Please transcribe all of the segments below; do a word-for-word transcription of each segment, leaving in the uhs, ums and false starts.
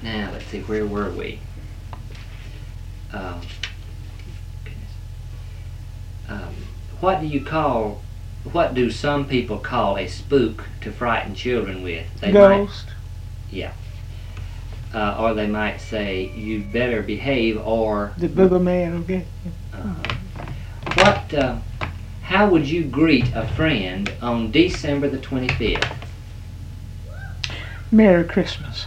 Now, let's see, where were we? Um, goodness. Um, what do you call, what do some people call a spook to frighten children with? They Ghost. Might, yeah. Uh, or they might say, you better behave, or... The booger man, okay? Uh, what, uh, how would you greet a friend on December the twenty-fifth? Merry Christmas.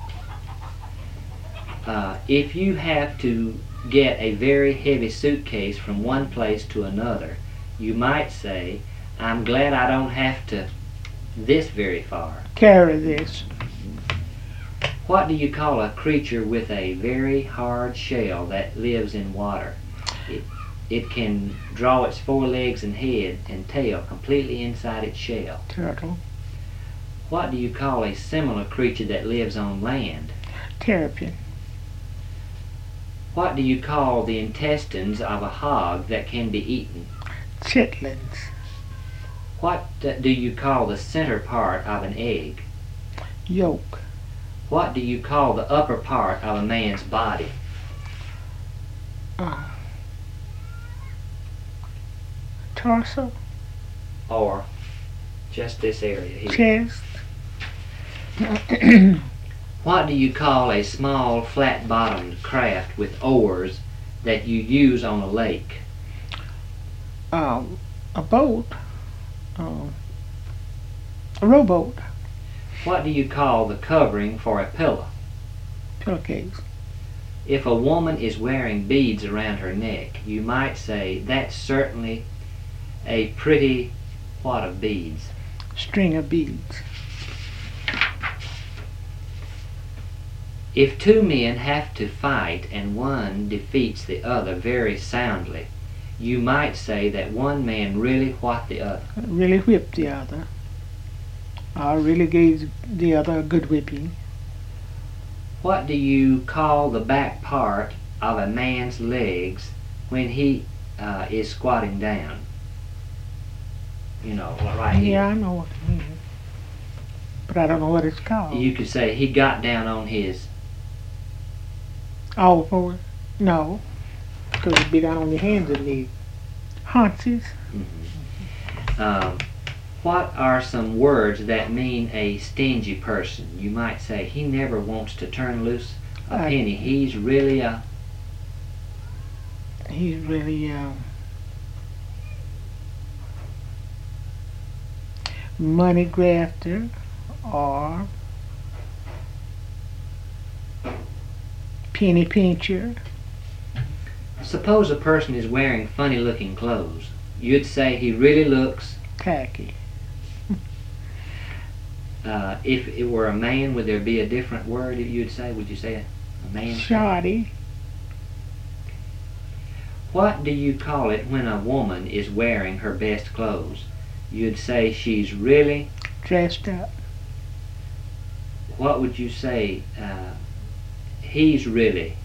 Uh, if you have to get a very heavy suitcase from one place to another, you might say, I'm glad I don't have to this very far. Carry this. What do you call a creature with a very hard shell that lives in water? It, it can draw its forelegs and head and tail completely inside its shell. Turtle. What do you call a similar creature that lives on land? Terrapin. What do you call the intestines of a hog that can be eaten? Chitlins. What uh, do you call the center part of an egg? Yolk. What do you call the upper part of a man's body? Uh, torso. Or just this area here? Chest. What do you call a small flat-bottomed craft with oars that you use on a lake? Um, a boat. Um, a rowboat. What do you call the covering for a pillow? Pillowcase. If a woman is wearing beads around her neck, you might say, that's certainly a pretty what of beads? String of beads. If two men have to fight and one defeats the other very soundly, you might say that one man really what the other. Really whipped the other. Or really gave the other a good whipping. What do you call the back part of a man's legs when he uh, is squatting down? You know, right here. Yeah, I know what it means. But I don't know what it's called. You could say he got down on his... All fours? No. Because it'd be down on your hands and knees. Haunches. Mm-hmm. um, what are some words that mean a stingy person? You might say, he never wants to turn loose a I, penny. He's really a... He's really, um... money grafter, or penny pincher. Suppose a person is wearing funny looking clothes. You'd say he really looks... Tacky. Uh, if it were a man, would there be a different word you'd say? Would you say a, a man? Shoddy. What do you call it when a woman is wearing her best clothes? You'd say she's really... Dressed up. What would you say? Uh, he's really...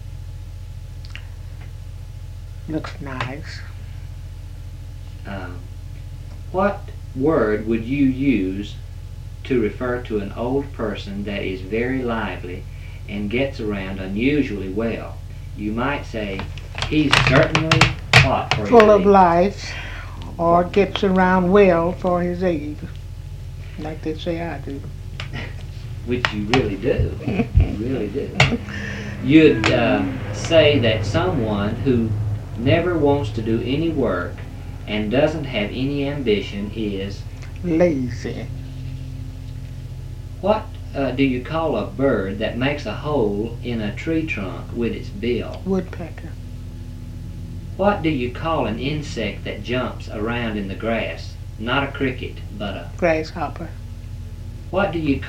Looks nice. Um, what word would you use to refer to an old person that is very lively and gets around unusually well? You might say, he's certainly what for his Full of age? life, or gets around well for his age. Like they say I do. Which you really do. You really do. You'd uh, say that someone who never wants to do any work and doesn't have any ambition is... Lazy. What uh, do you call a bird that makes a hole in a tree trunk with its bill? Woodpecker. What do you call an insect that jumps around in the grass? Not a cricket, but a... Grasshopper. What do you